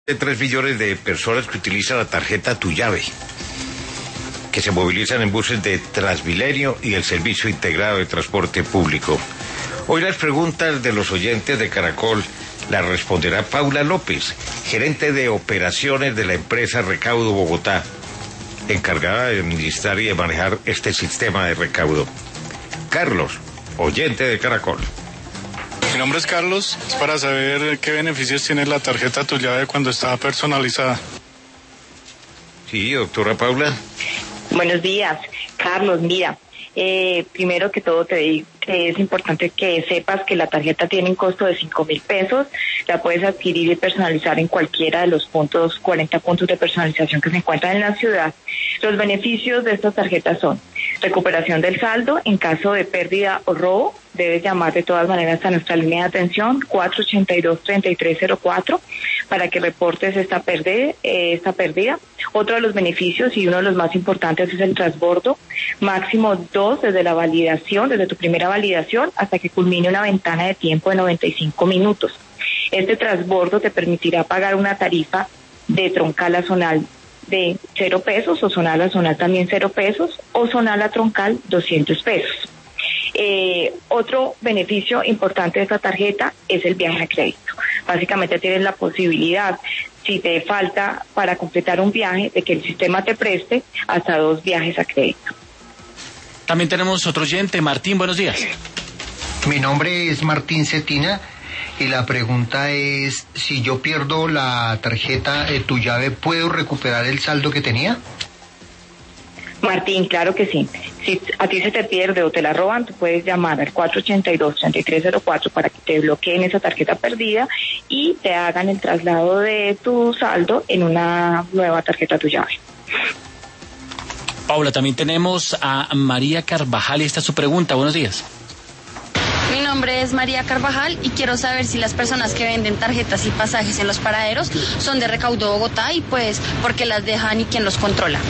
De 3 millones de personas que utilizan la tarjeta Tu Llave, que se movilizan en buses de Transmilenio y el Servicio Integrado de Transporte Público. Hoy las preguntas de los oyentes de Caracol las responderá Paula López, gerente de operaciones de la empresa Recaudo Bogotá, encargada de administrar y de manejar este sistema de recaudo. Carlos, oyente de Caracol. Mi nombre es Carlos, es para saber qué beneficios tiene la tarjeta Tu Llave cuando está personalizada. Sí, doctora Paula. Buenos días, Carlos. Mira, primero que todo te digo que es importante que sepas que la tarjeta tiene un costo de 5.000 pesos. La puedes adquirir y personalizar en cualquiera de los 40 puntos de personalización que se encuentran en la ciudad. Los beneficios de estas tarjetas son recuperación del saldo en caso de pérdida o robo. Debes llamar de todas maneras a nuestra línea de atención 482-3304 para que reportes esta pérdida. Otro de los beneficios y uno de los más importantes es el transbordo, máximo 2 desde tu primera validación hasta que culmine una ventana de tiempo de 95 minutos. Este transbordo te permitirá pagar una tarifa de troncal a zonal de 0 pesos o zonal a zonal también 0 pesos o zonal a troncal 200 pesos. Otro beneficio importante de esta tarjeta es el viaje a crédito. Básicamente tienes la posibilidad, si te falta para completar un viaje, de que el sistema te preste hasta 2 viajes a crédito. También tenemos otro oyente, Martín, buenos días. Mi nombre es Martín Cetina y la pregunta es, si yo pierdo la tarjeta Tu Llave, ¿puedo recuperar el saldo que tenía? Martín, claro que sí. Si a ti se te pierde o te la roban, tú puedes llamar al 482-3304 para que te bloqueen esa tarjeta perdida y te hagan el traslado de tu saldo en una nueva tarjeta Tu Llave. Paula, también tenemos a María Carvajal y esta es su pregunta. Buenos días. Mi nombre es María Carvajal y quiero saber si las personas que venden tarjetas y pasajes en los paraderos son de Recaudo Bogotá y pues por qué las dejan y quién los controla.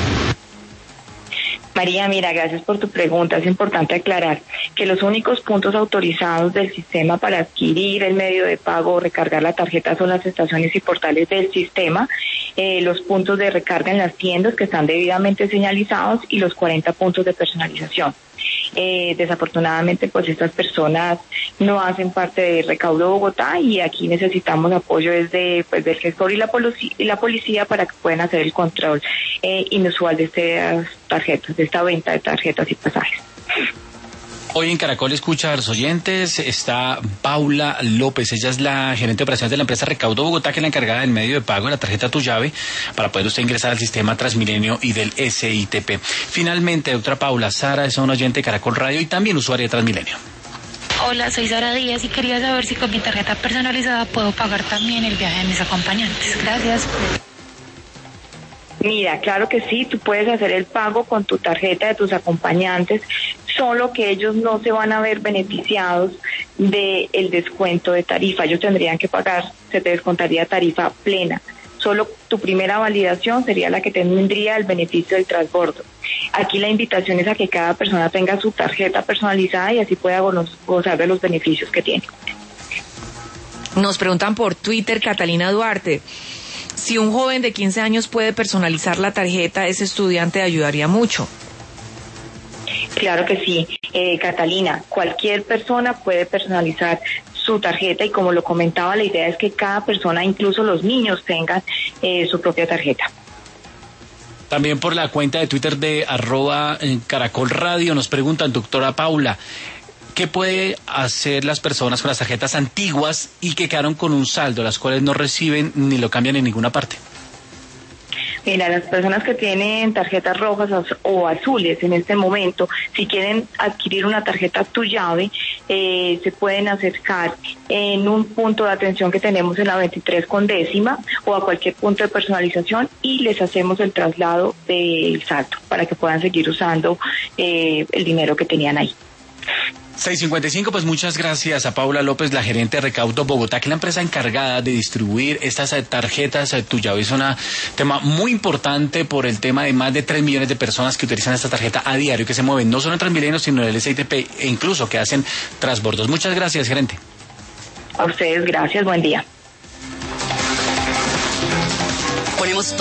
María, mira, gracias por tu pregunta. Es importante aclarar que los únicos puntos autorizados del sistema para adquirir el medio de pago o recargar la tarjeta son las estaciones y portales del sistema, los puntos de recarga en las tiendas que están debidamente señalizados y los 40 puntos de personalización. Desafortunadamente, pues estas personas no hacen parte de Recaudo Bogotá y aquí necesitamos apoyo desde del gestor y la policía para que puedan hacer el control inusual de estas tarjetas, de esta venta de tarjetas y pasajes. Hoy en Caracol escucha a los oyentes, está Paula López, ella es la gerente de operaciones de la empresa Recaudo Bogotá, que es la encargada del medio de pago de la tarjeta Tu Llave, para poder usted ingresar al sistema Transmilenio y del SITP. Finalmente, doctora Paula, Sara es una oyente de Caracol Radio y también usuaria de Transmilenio. Hola, soy Sara Díaz y quería saber si con mi tarjeta personalizada puedo pagar también el viaje de mis acompañantes. Gracias. Mira, claro que sí, tú puedes hacer el pago con tu tarjeta de tus acompañantes, solo que ellos no se van a ver beneficiados del descuento de tarifa. Ellos tendrían que pagar, se te descontaría tarifa plena. Solo tu primera validación sería la que tendría el beneficio del transbordo. Aquí la invitación es a que cada persona tenga su tarjeta personalizada y así pueda gozar de los beneficios que tiene. Nos preguntan por Twitter, Catalina Duarte. Si un joven de 15 años puede personalizar la tarjeta, ese estudiante ayudaría mucho. Claro que sí, Catalina, cualquier persona puede personalizar su tarjeta y como lo comentaba, la idea es que cada persona, incluso los niños, tengan su propia tarjeta. También por la cuenta de Twitter de @Caracol Radio nos preguntan, doctora Paula, ¿qué puede hacer las personas con las tarjetas antiguas y que quedaron con un saldo, las cuales no reciben ni lo cambian en ninguna parte? Mira, las personas que tienen tarjetas rojas o azules en este momento, si quieren adquirir una tarjeta Tu Llave, se pueden acercar en un punto de atención que tenemos en la 23 con décima o a cualquier punto de personalización y les hacemos el traslado del saldo para que puedan seguir usando el dinero que tenían ahí. 6:55, pues muchas gracias a Paula López, la gerente de Recaudo Bogotá, que es la empresa encargada de distribuir estas tarjetas Tu Llave. Es un tema muy importante por el tema de más de 3 millones de personas que utilizan esta tarjeta a diario, que se mueven no solo en Transmilenio, sino en el SITP e incluso que hacen transbordos. Muchas gracias, gerente. A ustedes, gracias, buen día. ponemos